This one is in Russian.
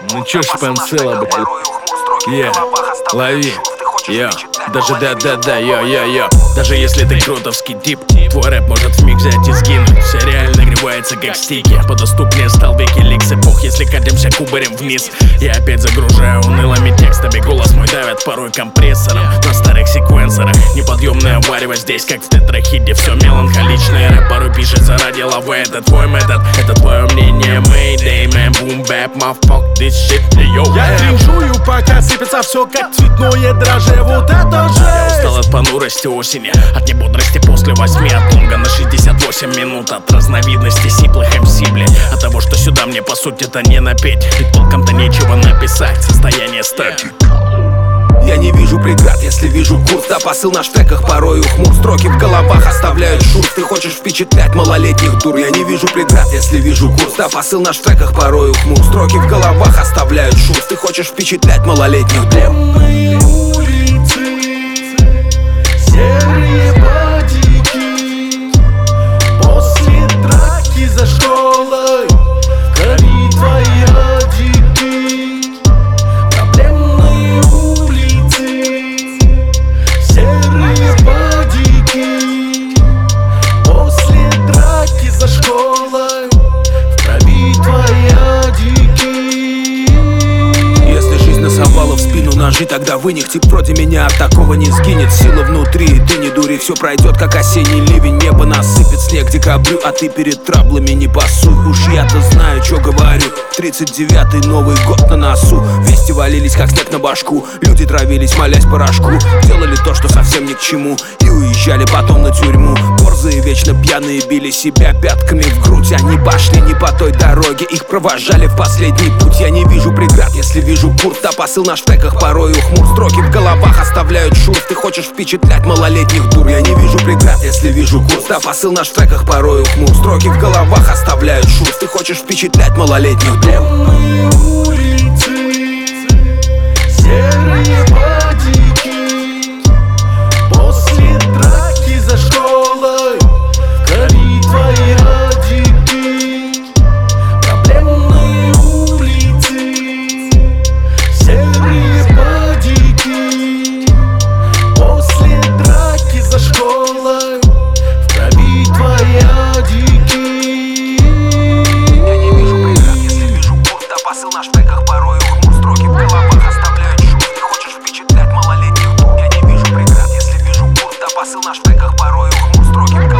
Ну чё ж панцела, блядь. Лови. Йо, даже да-да-да, йо-йо-йо. Даже если ты крутовский тип, твой рэп может вмиг взять и сгинуть. Все реально нагревается как стики. Подоступнее стал Викиликс эпох, если катимся кубарем вниз. Я опять загружаю унылыми текстами. Голос мой давят порой компрессором на старых секвенсорах. Неподъемное варево здесь, как в тетрахиде. Все меланхоличное, рэп порой пишется ради лавы. Это твой метод, это твое мнение. Mayday, man, boom, bap, my fuck this shit, yo. Я кринжую, пока сыпется все как цветное дрожжи. Вот это же! Я устал от понурости осени, от небодрости после 8, от лонга на 68 минут, от разновидности сиплых МС, блядь. От того, что сюда мне по сути-то не напеть, ведь толком-то нечего написать, состояние стати. Я не вижу преград, если вижу курс. Да, посыл на штреках порою хмур. Строки в головах оставляют шур. Ты хочешь впечатлять малолетних дур. Я не вижу преград, если вижу курс. Да, посыл на штреках порою хмур. Строки в головах оставляют шур. Ты хочешь впечатлять малолетних дур. Темные улицы, серые бодики. После драки за школой в крови твоя дики. Проблемные улицы, серые бодики. После драки за школой в крови твоя дики. Если жизнь насовала в спину ножи, тогда вынехти против меня от такого не сгинет. Сила внутри, и ты не дури, все пройдет как осенний ливень. Небо насыпет снег декабрю, а ты перед траблами не пасуй. Уж я-то знаю, что говорю. 39-й Новый год на носу. Вести валились как снег на башку. Люди травились, молясь порошку. Делали то, что совсем ни к чему, и уезжали потом на тюрьму. Борзые, вечно пьяные, били себя пятками в грудь. Они пошли не по той дороге, их провожали в последний путь. Я не вижу преград, если вижу курс. Да, посыл на штреках порою хмур. Строки в головах оставляют шур. Ты хочешь впечатлять малолетних дур. Я не вижу преград, если вижу курс. Да, посыл на штреках порою хмур. Строки в головах оставляют шур. Ты хочешь впечатлять малолетних дур. Темные улицы, серые бодики. После драки за школой в крови твоя дики. Проблемные улицы, серые бодики. После драки за школой в крови твоя дики. Посыл на штреках порою хмур. Строки в головах оставляют шум. Ты хочешь впечатлять малолетних дур. Я не вижу преград, если вижу курс. Да, посыл на штреках порою хмур. Строки в головах